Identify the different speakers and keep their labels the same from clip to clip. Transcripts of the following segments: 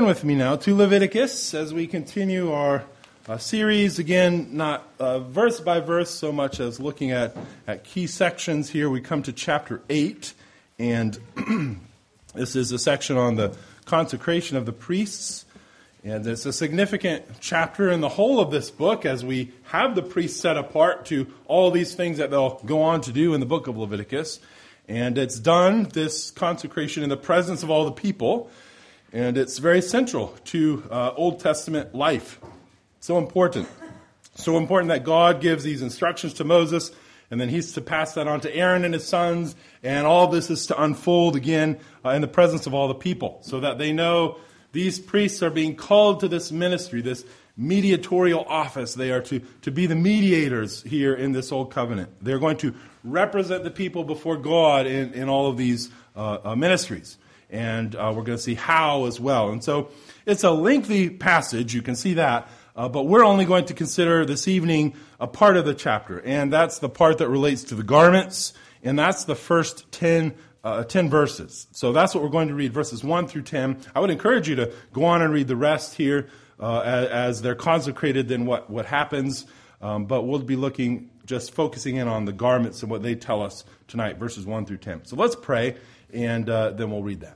Speaker 1: with me now to Leviticus as we continue our series. Again, not verse by verse so much as looking at key sections here. We come to chapter 8, and this is a section on the consecration of the priests. And it's a significant chapter in the whole of this book as we have the priests set apart to all these things that they'll go on to do in the book of Leviticus. And it's done, this consecration, in the presence of all the people. And it's very central to Old Testament life. So important. So important that God gives these instructions to Moses, and then he's to pass that on to Aaron and his sons, and all this is to unfold again in the presence of all the people, so that they know these priests are being called to this ministry, this mediatorial office. They are to be the mediators here in this old covenant. They're going to represent the people before God in all of these ministries. And we're going to see how as well. And so it's a lengthy passage, you can see that, but we're only going to consider this evening a part of the chapter, and that's the part that relates to the garments, and that's the first 10 verses. So that's what we're going to read, verses 1 through 10. I would encourage you to go on and read the rest here as they're consecrated, then what happens, but we'll be just focusing in on the garments and what they tell us tonight, verses 1 through 10. So let's pray, and then we'll read that.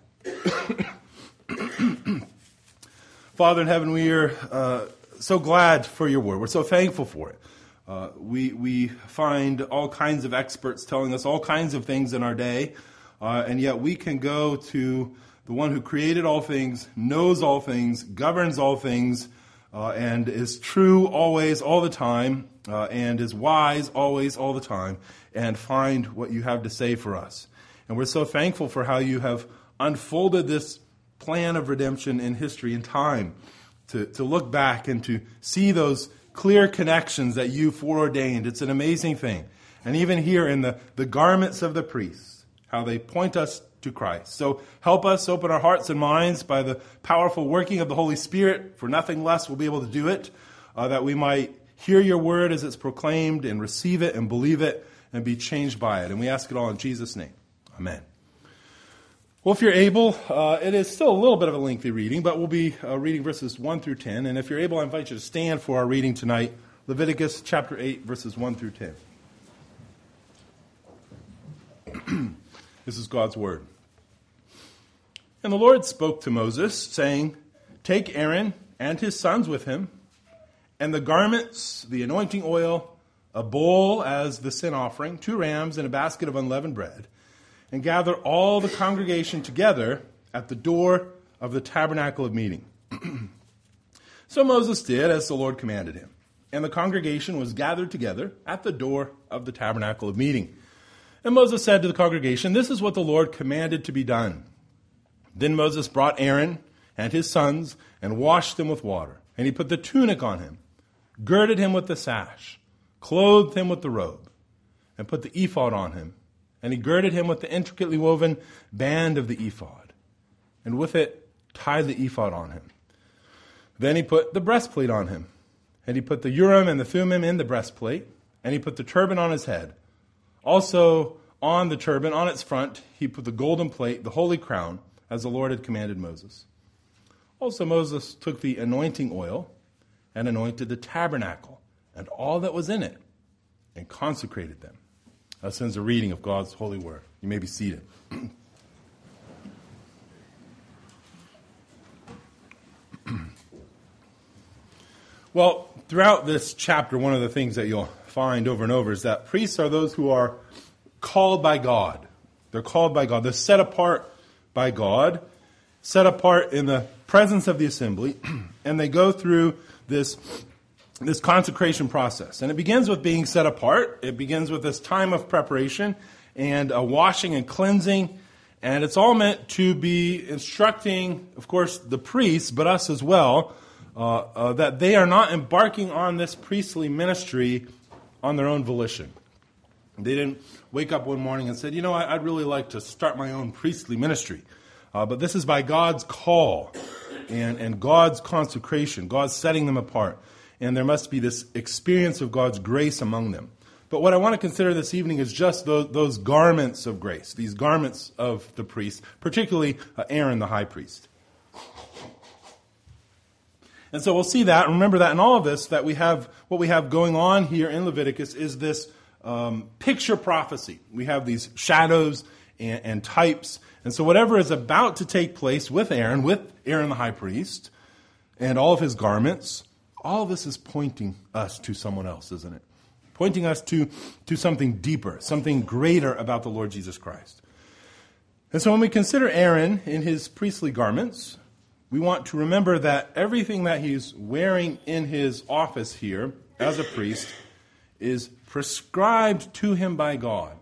Speaker 1: Father in heaven, we are so glad for your word. We're so thankful for it. We find all kinds of experts telling us all kinds of things in our day, and yet we can go to the one who created all things, knows all things, governs all things, and is true always, all the time, and is wise always, all the time, and find what you have to say for us. And we're so thankful for how you have unfolded this plan of redemption in history and time, to look back and to see those clear connections that you foreordained. It's an amazing thing. And even here in the garments of the priests, how they point us to Christ. So help us open our hearts and minds by the powerful working of the Holy Spirit, for nothing less will be able to do it, that we might hear your word as it's proclaimed and receive it and believe it and be changed by it. And we ask it all in Jesus' name. Amen. Well, if you're able, it is still a little bit of a lengthy reading, but we'll be reading verses 1 through 10. And if you're able, I invite you to stand for our reading tonight, Leviticus chapter 8, verses 1 through 10. This is God's word. And the Lord spoke to Moses, saying, "Take Aaron and his sons with him, and the garments, the anointing oil, a bowl as the sin offering, 2 rams, and a basket of unleavened bread, and gather all the congregation together at the door of the tabernacle of meeting." So Moses did as the Lord commanded him, and the congregation was gathered together at the door of the tabernacle of meeting. And Moses said to the congregation, "This is what the Lord commanded to be done." Then Moses brought Aaron and his sons and washed them with water, and he put the tunic on him, girded him with the sash, clothed him with the robe, and put the ephod on him. And he girded him with the intricately woven band of the ephod, and with it tied the ephod on him. Then he put the breastplate on him, and he put the Urim and the Thummim in the breastplate, and he put the turban on his head. Also on the turban, on its front, he put the golden plate, the holy crown, as the Lord had commanded Moses. Also Moses took the anointing oil and anointed the tabernacle and all that was in it, and consecrated them. That ends a reading of God's holy word. You may be seated. Well, throughout this chapter, one of the things that you'll find over and over is that priests are those who are called by God. They're called by God. They're set apart by God, set apart in the presence of the assembly, and they go through this consecration process. And it begins with being set apart. It begins with this time of preparation and a washing and cleansing. And it's all meant to be instructing, of course, the priests, but us as well, that they are not embarking on this priestly ministry on their own volition. They didn't wake up one morning and said, I'd really like to start my own priestly ministry. But this is by God's call and God's consecration, God's setting them apart. And there must be this experience of God's grace among them. But what I want to consider this evening is just those garments of grace, these garments of the priest, particularly Aaron the high priest. And so we'll see that, and remember that in all of this, that what we have going on here in Leviticus is this picture prophecy. We have these shadows and types. And so whatever is about to take place with Aaron the high priest, and all of his garments, all of this is pointing us to someone else, isn't it? Pointing us to something deeper, something greater about the Lord Jesus Christ. And so when we consider Aaron in his priestly garments, we want to remember that everything that he's wearing in his office here as a priest is prescribed to him by God.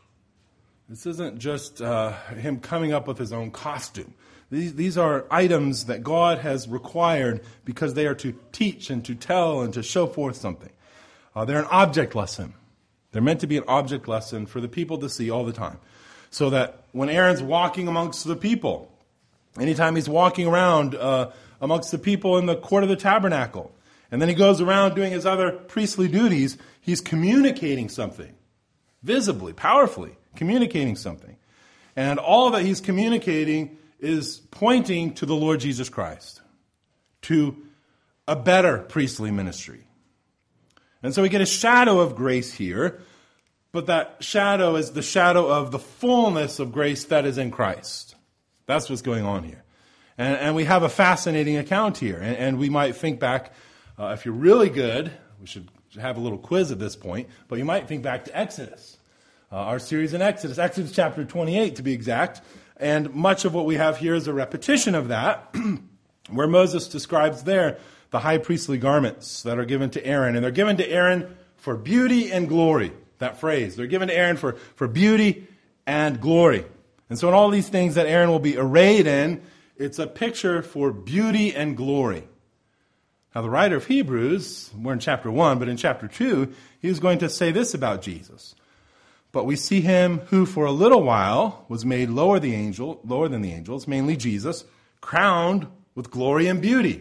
Speaker 1: This isn't just him coming up with his own costume. These are items that God has required because they are to teach and to tell and to show forth something. They're an object lesson. They're meant to be an object lesson for the people to see all the time. So that when Aaron's walking amongst the people, anytime he's walking around amongst the people in the court of the tabernacle, and then he goes around doing his other priestly duties, he's communicating something, visibly, powerfully communicating something. And all that he's communicating is pointing to the Lord Jesus Christ, to a better priestly ministry. And so we get a shadow of grace here, but that shadow is the shadow of the fullness of grace that is in Christ. That's what's going on here. And we have a fascinating account here. And we might think back, if you're really good, we should have a little quiz at this point, but you might think back to Exodus, our series in Exodus chapter 28 to be exact. And much of what we have here is a repetition of that, where Moses describes there the high priestly garments that are given to Aaron. And they're given to Aaron for beauty and glory, that phrase. They're given to Aaron for beauty and glory. And so in all these things that Aaron will be arrayed in, it's a picture for beauty and glory. Now the writer of Hebrews, we're in chapter 1, but in chapter 2, he's going to say this about Jesus. But we see him who for a little while was made lower than the angels, mainly Jesus, crowned with glory and beauty.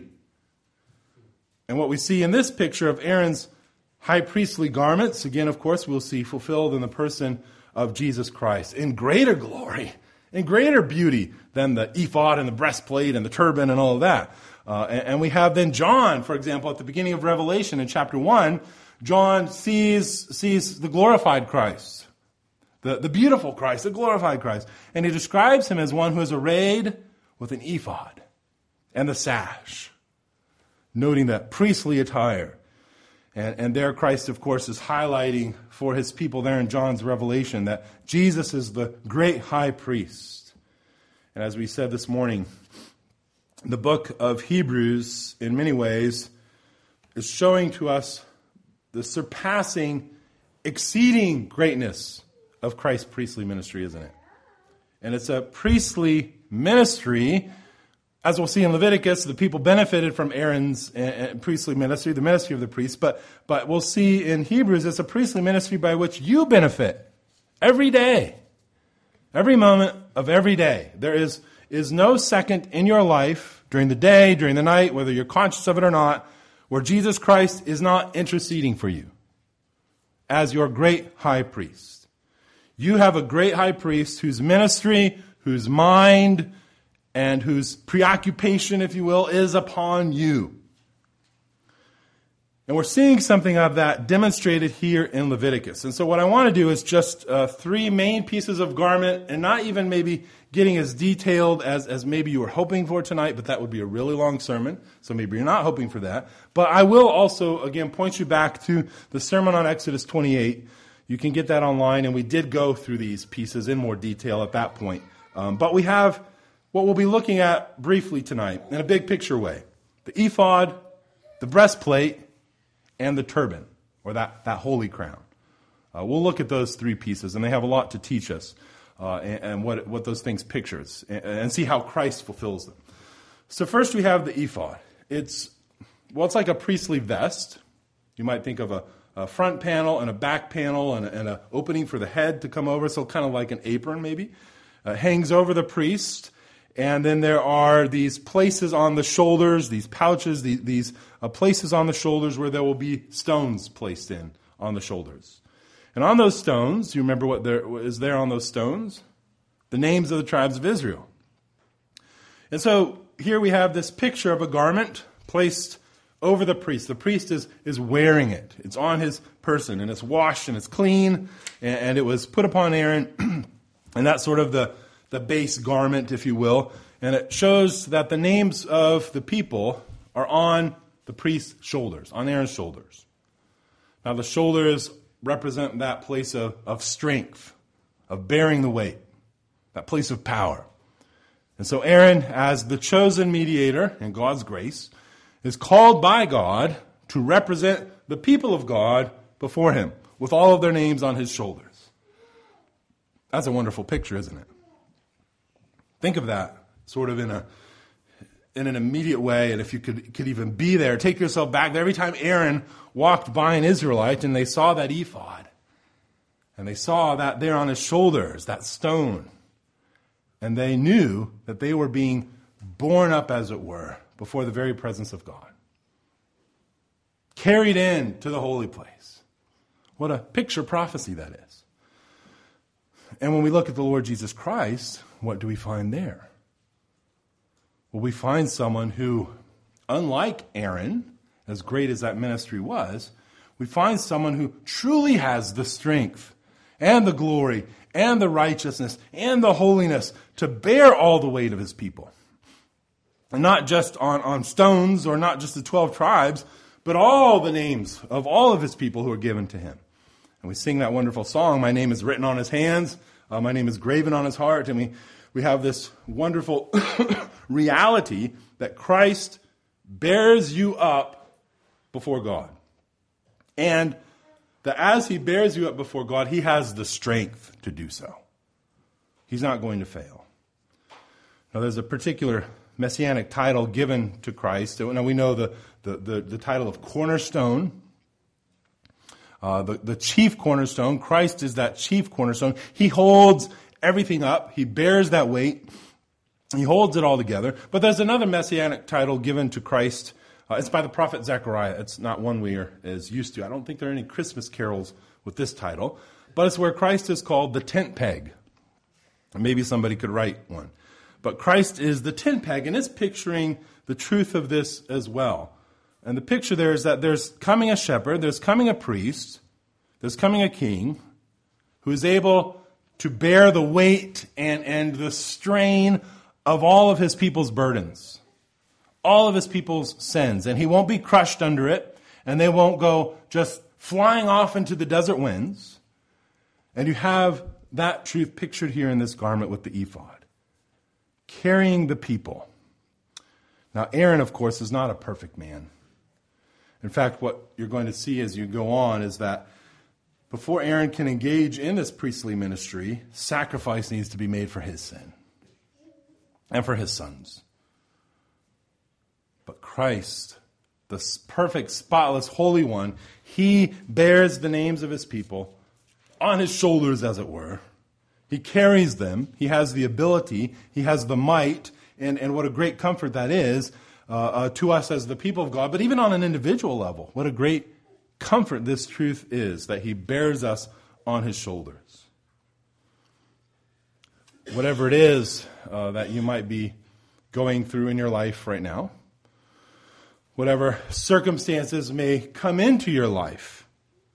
Speaker 1: And what we see in this picture of Aaron's high priestly garments, again, of course, we'll see fulfilled in the person of Jesus Christ in greater glory, in greater beauty than the ephod and the breastplate and the turban and all of that. And we have then John, for example, at the beginning of Revelation in chapter 1, John sees the glorified Christ. The beautiful Christ, the glorified Christ. And he describes him as one who is arrayed with an ephod and the sash, noting that priestly attire. And there Christ, of course, is highlighting for his people there in John's Revelation that Jesus is the great high priest. And as we said this morning, the book of Hebrews, in many ways, is showing to us the surpassing, exceeding greatness of Christ's priestly ministry, isn't it? And it's a priestly ministry. As we'll see in Leviticus, the people benefited from Aaron's priestly ministry, the ministry of the priest. But we'll see in Hebrews, it's a priestly ministry by which you benefit every day, every moment of every day. There is no second in your life, during the day, during the night, whether you're conscious of it or not, where Jesus Christ is not interceding for you as your great high priest. You have a great high priest whose ministry, whose mind, and whose preoccupation, if you will, is upon you. And we're seeing something of that demonstrated here in Leviticus. And so what I want to do is just three main pieces of garment, and not even maybe getting as detailed as maybe you were hoping for tonight, but that would be a really long sermon, so maybe you're not hoping for that. But I will also, again, point you back to the sermon on Exodus 28. You can get that online, and we did go through these pieces in more detail at that point. But we have what we'll be looking at briefly tonight in a big picture way. The ephod, the breastplate, and the turban, or that holy crown. We'll look at those three pieces, and they have a lot to teach us and what those things pictures, and see how Christ fulfills them. So first we have the ephod. It's like a priestly vest. You might think of a front panel and a back panel and an opening for the head to come over, so kind of like an apron maybe. Hangs over the priest. And then there are these places on the shoulders, these pouches, these places on the shoulders where there will be stones placed in on the shoulders. And on those stones, you remember what is there on those stones? The names of the tribes of Israel. And so here we have this picture of a garment placed over the priest. The priest is wearing it. It's on his person, and it's washed, and it's clean, and it was put upon Aaron, and that's sort of the base garment, if you will, and it shows that the names of the people are on the priest's shoulders, on Aaron's shoulders. Now, the shoulders represent that place of strength, of bearing the weight, that place of power. And so Aaron, as the chosen mediator in God's grace, is called by God to represent the people of God before him, with all of their names on his shoulders. That's a wonderful picture, isn't it? Think of that sort of in an immediate way, and if you could even be there, take yourself back there. Every time Aaron walked by an Israelite and they saw that ephod, and they saw that there on his shoulders, that stone, and they knew that they were being borne up, as it were, before the very presence of God. Carried in to the holy place. What a picture prophecy that is. And when we look at the Lord Jesus Christ, what do we find there? Well, we find someone who, unlike Aaron, as great as that ministry was, we find someone who truly has the strength and the glory and the righteousness and the holiness to bear all the weight of his people. And not just on stones, or not just the 12 tribes, but all the names of all of his people who are given to him. And we sing that wonderful song, "My name is written on his hands, my name is graven on his heart." And we have this wonderful reality that Christ bears you up before God. And that as he bears you up before God, he has the strength to do so. He's not going to fail. Now, there's a particular messianic title given to Christ. Now, we know the title of cornerstone, the chief cornerstone. Christ is that chief cornerstone. He holds everything up. He bears that weight. He holds it all together. But there's another messianic title given to Christ. It's by the prophet Zechariah. It's not one we are as used to. I don't think there are any Christmas carols with this title. But it's where Christ is called the tent peg. Maybe somebody could write one. But Christ is the tent peg, and it's picturing the truth of this as well. And the picture there is that there's coming a shepherd, there's coming a priest, there's coming a king who is able to bear the weight and the strain of all of his people's burdens, all of his people's sins. And he won't be crushed under it, and they won't go just flying off into the desert winds. And you have that truth pictured here in this garment with the ephod, carrying the people. Now, Aaron, of course, is not a perfect man. In fact, what you're going to see as you go on is that before Aaron can engage in this priestly ministry, sacrifice needs to be made for his sin and for his sons. But Christ, the perfect, spotless, holy one, he bears the names of his people on his shoulders, as it were. He carries them. He has the ability. He has the might. And what a great comfort that is to us as the people of God. But even on an individual level, what a great comfort this truth is, that he bears us on his shoulders. Whatever it is that you might be going through in your life right now, whatever circumstances may come into your life,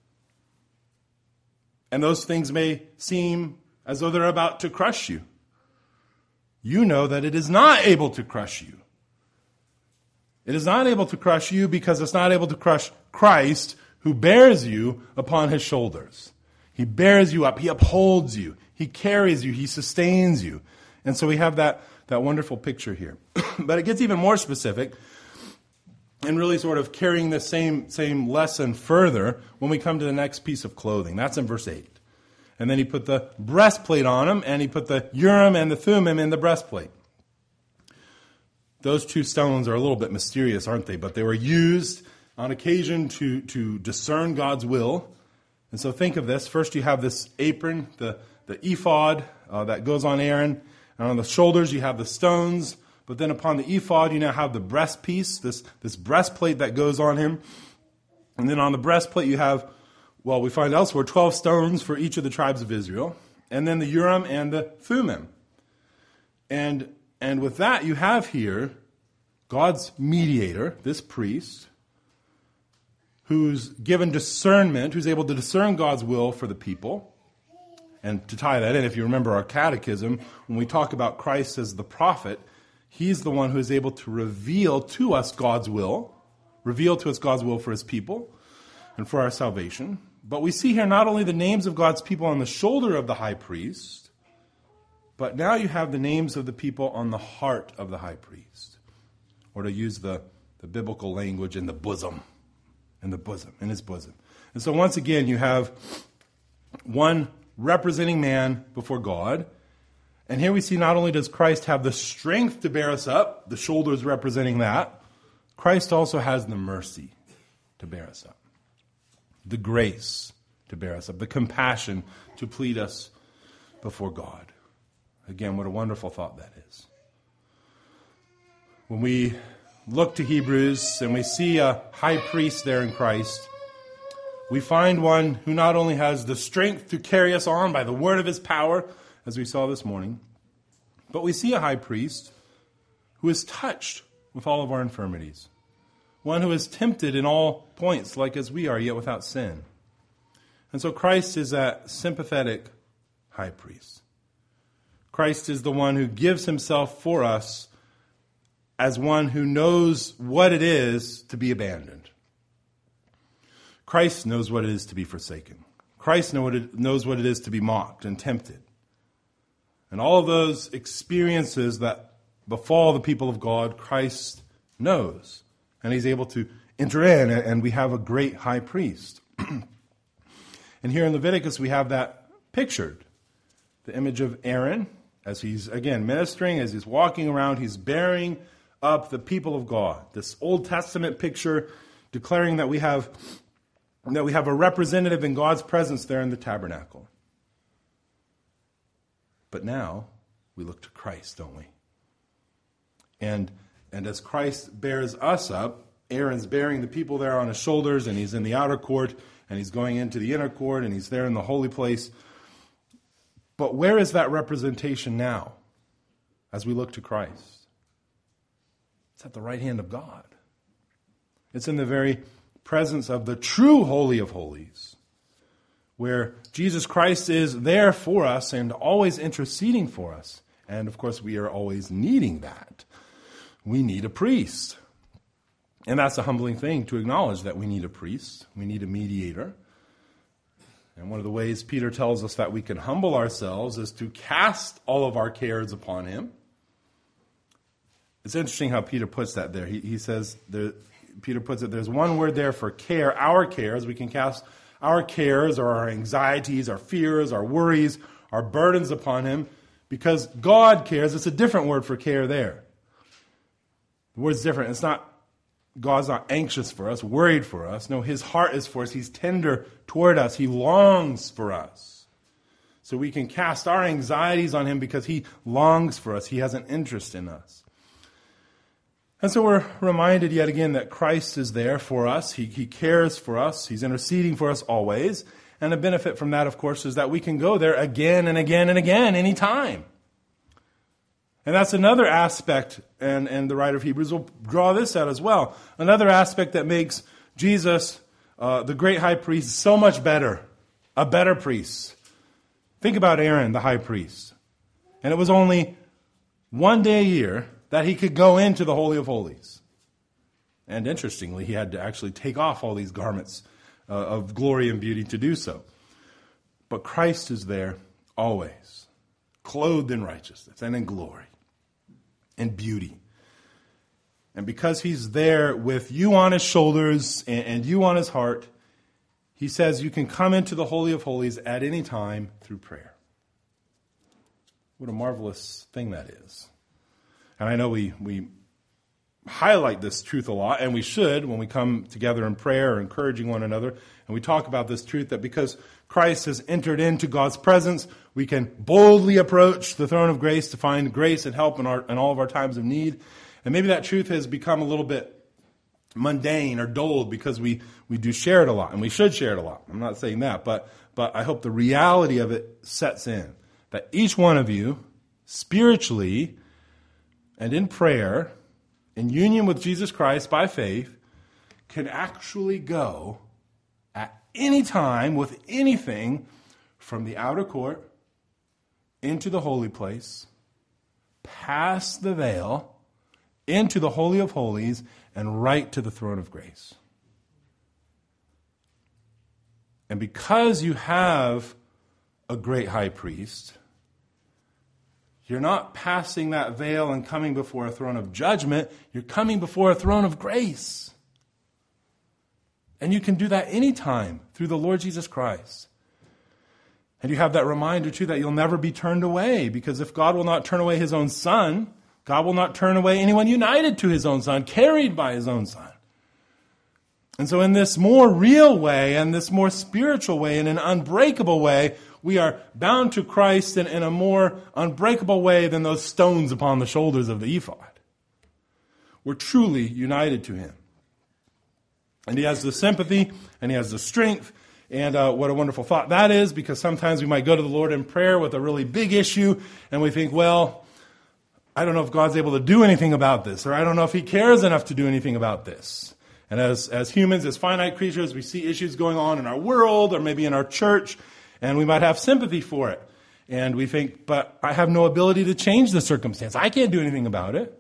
Speaker 1: and those things may seem as though they're about to crush you, you know that it is not able to crush you. It is not able to crush you because it's not able to crush Christ, who bears you upon his shoulders. He bears you up. He upholds you. He carries you. He sustains you. And so we have that wonderful picture here. But it gets even more specific and really sort of carrying the same lesson further when we come to the next piece of clothing. That's in verse 8. And then he put the breastplate on him, and he put the Urim and the Thummim in the breastplate. Those two stones are a little bit mysterious, aren't they? But they were used on occasion to discern God's will. And so think of this. First you have this apron, the ephod that goes on Aaron. And on the shoulders you have the stones. But then upon the ephod you now have the breastpiece, this breastplate that goes on him. And then on the breastplate you have, well, we find elsewhere, 12 stones for each of the tribes of Israel. And then the Urim and the Thummim. And with that you have here God's mediator, this priest, who's given discernment, who's able to discern God's will for the people. And to tie that in, if you remember our catechism, when we talk about Christ as the prophet, he's the one who is able to reveal to us God's will for his people and for our salvation. But we see here not only the names of God's people on the shoulder of the high priest, but now you have the names of the people on the heart of the high priest. Or to use the biblical language, in the bosom. In his bosom. And so once again, you have one representing man before God. And here we see not only does Christ have the strength to bear us up, the shoulders representing that, Christ also has the mercy to bear us up. The grace to bear us up. The compassion to plead us before God. Again, what a wonderful thought that is. When we look to Hebrews and we see a high priest there in Christ, we find one who not only has the strength to carry us on by the word of his power, as we saw this morning, but we see a high priest who is touched with all of our infirmities. One who is tempted in all points like as we are, yet without sin. And so Christ is that sympathetic high priest. Christ is the one who gives himself for us as one who knows what it is to be abandoned. Christ knows what it is to be forsaken. Christ knows what it is to be mocked and tempted. And all of those experiences that befall the people of God, Christ knows. And he's able to enter in, and we have a great high priest. And here in Leviticus, we have that pictured. The image of Aaron, as he's, again, ministering, as he's walking around, he's bearing up the people of God. This Old Testament picture declaring that we have a representative in God's presence there in the tabernacle. But now we look to Christ, don't we? And as Christ bears us up, Aaron's bearing the people there on his shoulders, and he's in the outer court, and he's going into the inner court, and he's there in the holy place. But where is that representation now as we look to Christ? It's at the right hand of God. It's in the very presence of the true Holy of Holies, where Jesus Christ is there for us and always interceding for us. And of course, we are always needing that. We need a priest. And that's a humbling thing to acknowledge that we need a priest. We need a mediator. And one of the ways Peter tells us that we can humble ourselves is to cast all of our cares upon him. It's interesting how Peter puts that there. He says, Peter puts it, there's one word there for care, our cares. We can cast our cares or our anxieties, our fears, our worries, our burdens upon him because God cares. It's a different word for care there. The word's different. It's not, God's not anxious for us, worried for us. No, his heart is for us. He's tender toward us. He longs for us. So we can cast our anxieties on him because he longs for us. He has an interest in us. And so we're reminded yet again that Christ is there for us. He cares for us. He's interceding for us always. And the benefit from that, of course, is that we can go there again and again and again, anytime. And that's another aspect, and the writer of Hebrews will draw this out as well. Another aspect that makes Jesus, the great high priest, so much better, a better priest. Think about Aaron, the high priest. And it was only one day a year that he could go into the Holy of Holies. And interestingly, he had to actually take off all these garments of glory and beauty to do so. But Christ is there always, clothed in righteousness and in glory and beauty. And because he's there with you on his shoulders and you on his heart, he says you can come into the Holy of Holies at any time through prayer. What a marvelous thing that is. And I know we highlight this truth a lot, and we should when we come together in prayer or encouraging one another. And we talk about this truth that because Christ has entered into God's presence, we can boldly approach the throne of grace to find grace and help in all of our times of need. And maybe that truth has become a little bit mundane or dulled because we do share it a lot, and we should share it a lot. I'm not saying that, but I hope the reality of it sets in. That each one of you, spiritually and in prayer, in union with Jesus Christ by faith, can actually go at any time with anything from the outer court into the holy place, past the veil, into the Holy of Holies, and right to the throne of grace. And because you have a great high priest, you're not passing that veil and coming before a throne of judgment. You're coming before a throne of grace. And you can do that anytime through the Lord Jesus Christ. And you have that reminder, too, that you'll never be turned away. Because if God will not turn away his own Son, God will not turn away anyone united to his own Son, carried by his own Son. And so in this more real way and this more spiritual way, in an unbreakable way, we are bound to Christ in a more unbreakable way than those stones upon the shoulders of the ephod. We're truly united to him. And he has the sympathy, and he has the strength, and what a wonderful thought that is, because sometimes we might go to the Lord in prayer with a really big issue, and we think, well, I don't know if God's able to do anything about this, or I don't know if he cares enough to do anything about this. And as humans, as finite creatures, we see issues going on in our world, or maybe in our church, and we might have sympathy for it. And we think, but I have no ability to change the circumstance. I can't do anything about it.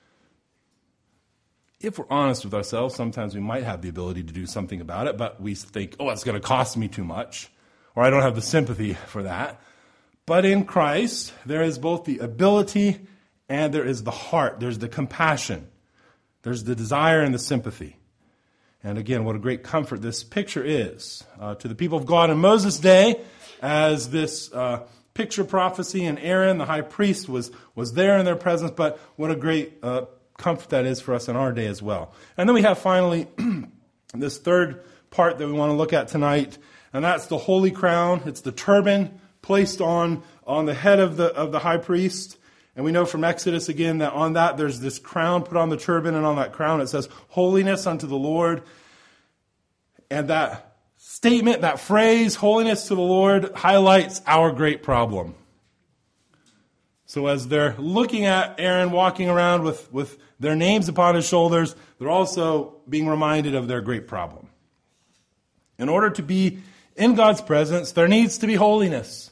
Speaker 1: If we're honest with ourselves, sometimes we might have the ability to do something about it, but we think, oh, it's going to cost me too much, or I don't have the sympathy for that. But in Christ, there is both the ability and there is the heart. There's the compassion. There's the desire and the sympathy. And again, what a great comfort this picture is to the people of God in Moses' day, as this picture prophecy, and Aaron, the high priest, was there in their presence. But what a great comfort that is for us in our day as well. And then we have finally this third part that we want to look at tonight, and that's the holy crown. It's the turban placed on the head of the high priest. And we know from Exodus again that on that there's this crown put on the turban, and on that crown it says, holiness unto the Lord. And that statement, that phrase, holiness to the Lord, highlights our great problem. So as they're looking at Aaron walking around with their names upon his shoulders, they're also being reminded of their great problem. In order to be in God's presence, there needs to be holiness.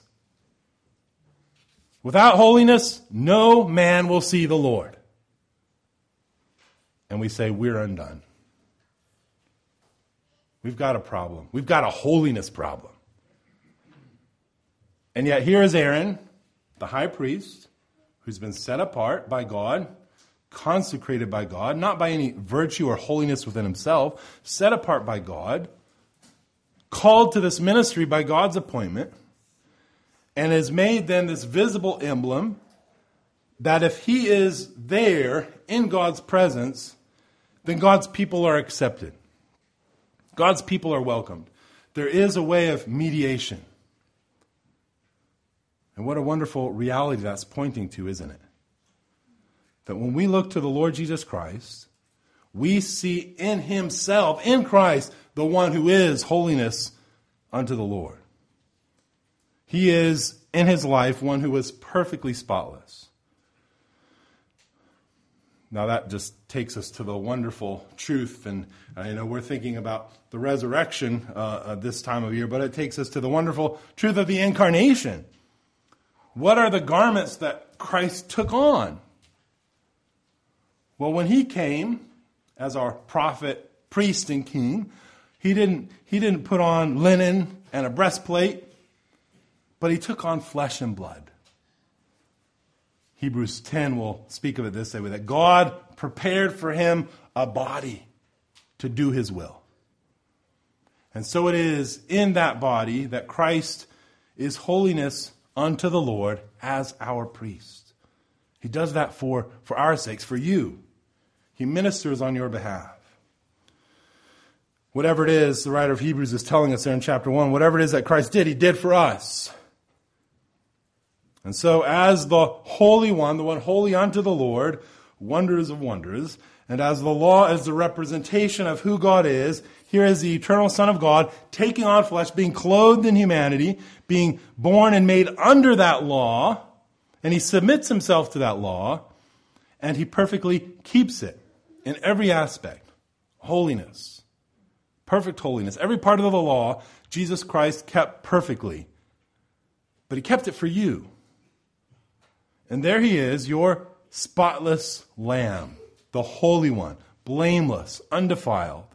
Speaker 1: Without holiness, no man will see the Lord. And we say, we're undone. We've got a problem. We've got a holiness problem. And yet here is Aaron, the high priest, who's been set apart by God, consecrated by God, not by any virtue or holiness within himself, set apart by God, called to this ministry by God's appointment, and is made then this visible emblem that if he is there in God's presence, then God's people are accepted. God's people are welcomed. There is a way of mediation. And what a wonderful reality that's pointing to, isn't it? That when we look to the Lord Jesus Christ, we see in himself, in Christ, the one who is holiness unto the Lord. He is, in his life, one who was perfectly spotless. Now that just takes us to the wonderful truth, and we're thinking about the resurrection this time of year, but it takes us to the wonderful truth of the incarnation. What are the garments that Christ took on? Well, when he came as our prophet, priest, and king, he didn't put on linen and a breastplate, but he took on flesh and blood. Hebrews 10 will speak of it this way, that God prepared for him a body to do his will. And so it is in that body that Christ is holiness unto the Lord as our priest. He does that for our sakes, for you. He ministers on your behalf. Whatever it is, the writer of Hebrews is telling us there in chapter 1, whatever it is that Christ did, he did for us. And so as the Holy One, the one holy unto the Lord, wonders of wonders, and as the law is the representation of who God is, here is the eternal Son of God taking on flesh, being clothed in humanity, being born and made under that law, and he submits himself to that law, and he perfectly keeps it in every aspect. Holiness. Perfect holiness. Every part of the law, Jesus Christ kept perfectly. But he kept it for you. And there he is, your spotless lamb, the Holy One, blameless, undefiled.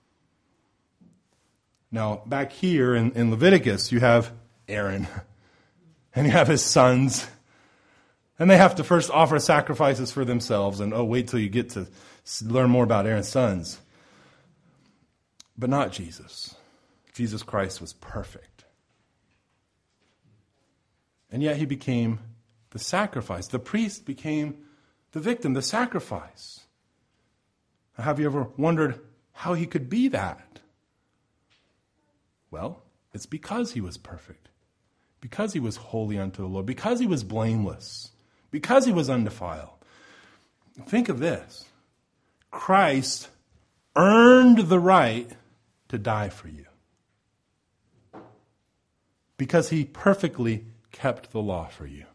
Speaker 1: Now, back here in Leviticus, you have Aaron, and you have his sons, and they have to first offer sacrifices for themselves, and wait till you get to learn more about Aaron's sons. But not Jesus. Jesus Christ was perfect. And yet he became the sacrifice. The priest became the victim, the sacrifice. Now, have you ever wondered how he could be that? Well, it's because he was perfect. Because he was holy unto the Lord. Because he was blameless. Because he was undefiled. Think of this. Christ earned the right to die for you. Because he perfectly kept the law for you.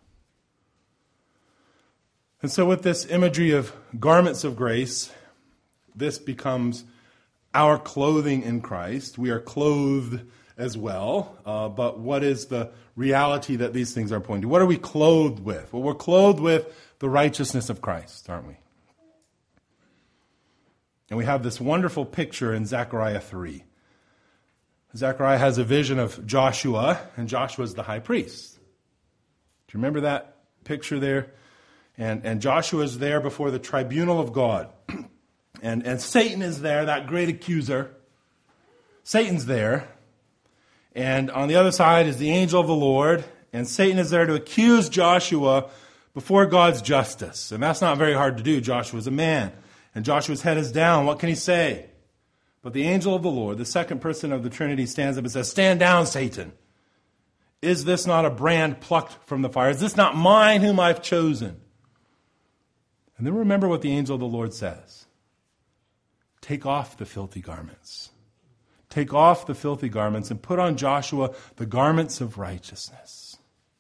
Speaker 1: And so with this imagery of garments of grace, this becomes our clothing in Christ. We are clothed as well. But what is the reality that these things are pointing to? What are we clothed with? Well, we're clothed with the righteousness of Christ, aren't we? And we have this wonderful picture in Zechariah 3. Zechariah has a vision of Joshua, and Joshua is the high priest. Do you remember that picture there? And Joshua is there before the tribunal of God. And Satan is there, that great accuser. Satan's there. And on the other side is the angel of the Lord. And Satan is there to accuse Joshua before God's justice. And that's not very hard to do. Joshua's a man. And Joshua's head is down. What can he say? But the angel of the Lord, the second person of the Trinity, stands up and says, "Stand down, Satan. Is this not a brand plucked from the fire? Is this not mine whom I've chosen?" And then remember what the angel of the Lord says. Take off the filthy garments. Take off the filthy garments and put on Joshua the garments of righteousness.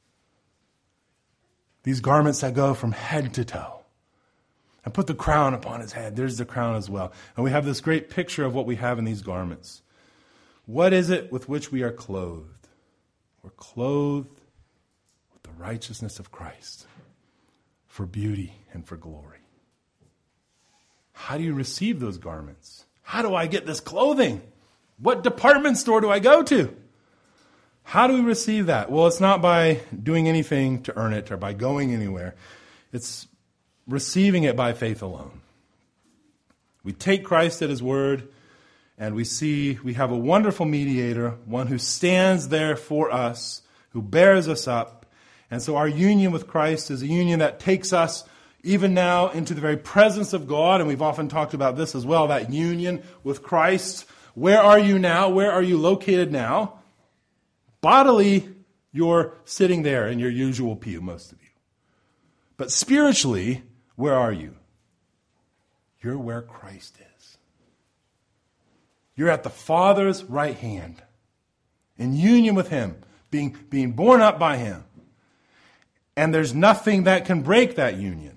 Speaker 1: These garments that go from head to toe. And put the crown upon his head. There's the crown as well. And we have this great picture of what we have in these garments. What is it with which we are clothed? We're clothed with the righteousness of Christ for beauty and for glory. How do you receive those garments? How do I get this clothing? What department store do I go to? How do we receive that? Well, it's not by doing anything to earn it or by going anywhere. It's receiving it by faith alone. We take Christ at his word, and we see we have a wonderful mediator, one who stands there for us, who bears us up. And so our union with Christ is a union that takes us even now into the very presence of God, and we've often talked about this as well, that union with Christ. Where are you now? Where are you located now? Bodily, you're sitting there in your usual pew, most of you. But spiritually, where are you? You're where Christ is. You're at the Father's right hand, in union with him, being born up by him. And there's nothing that can break that union.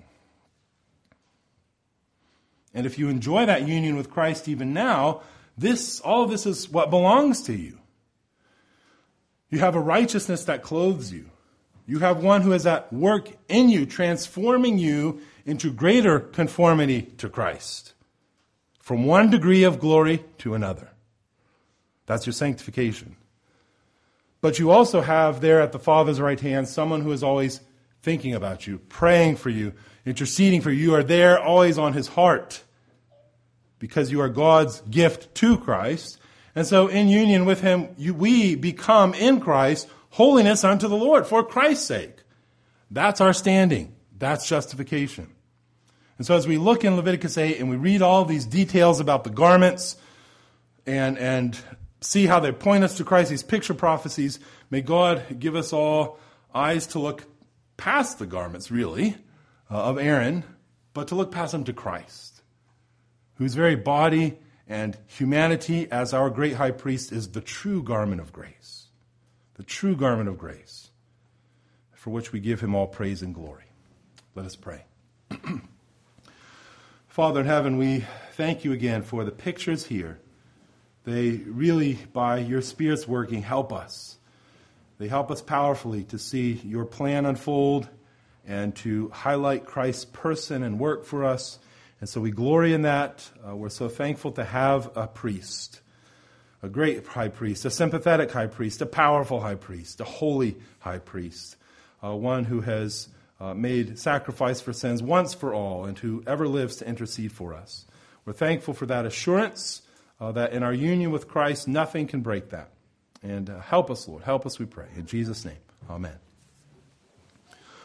Speaker 1: And if you enjoy that union with Christ even now, all of this is what belongs to you. You have a righteousness that clothes you. You have one who is at work in you, transforming you into greater conformity to Christ. From one degree of glory to another. That's your sanctification. But you also have there at the Father's right hand someone who is always thinking about you, praying for you, interceding for you. You are there always on his heart because you are God's gift to Christ. And so in union with him, we become in Christ holiness unto the Lord for Christ's sake. That's our standing. That's justification. And so as we look in Leviticus 8 and we read all these details about the garments and see how they point us to Christ, these picture prophecies, may God give us all eyes to look past the garments, really, of Aaron, but to look past them to Christ, whose very body and humanity as our great high priest is the true garment of grace. The true garment of grace, for which we give him all praise and glory. Let us pray. Father in heaven, we thank you again for the pictures here they really, by your Spirit's working, help us. They help us powerfully to see your plan unfold and to highlight Christ's person and work for us. And so we glory in that. We're so thankful to have a priest, a great high priest, a sympathetic high priest, a powerful high priest, a holy high priest, one who has made sacrifice for sins once for all and who ever lives to intercede for us. We're thankful for that assurance that in our union with Christ, nothing can break that. And help us, Lord. Help us, we pray. In Jesus' name, amen.